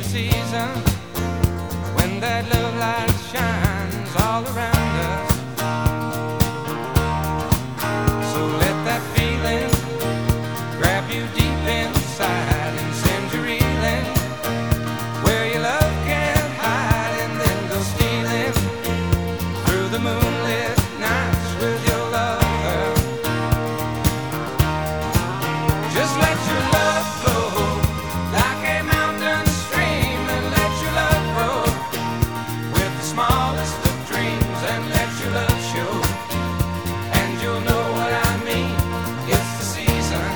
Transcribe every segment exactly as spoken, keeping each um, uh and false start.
season when that love light shines all around us. So let that feeling grab you deep inside and send you reeling where your love can't hide, and then go stealing through the moonlit nights with your lover. Just let your love flow like a mountain stream, and let your love grow with the smallest of dreams, and let your love show, and you'll know what I mean. It's the season.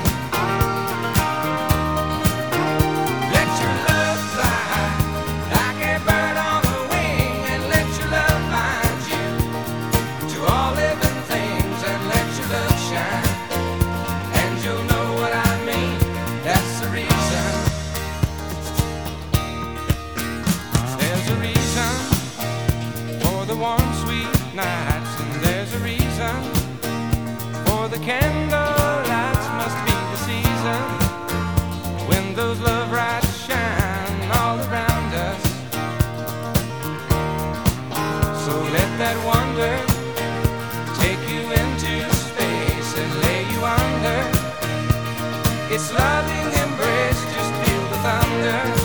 Let your love fly like a bird on a wing, and let your love bind you to all living things, and let your love shine, and you'll know what I mean. That's the reason. There's a reason for the warm, sweet nights, and there's a reason for the candle lights. Must be the season when those love lights shine all around us. So let that wonder take you into space and lay you under its loving embrace. Just feel the thunder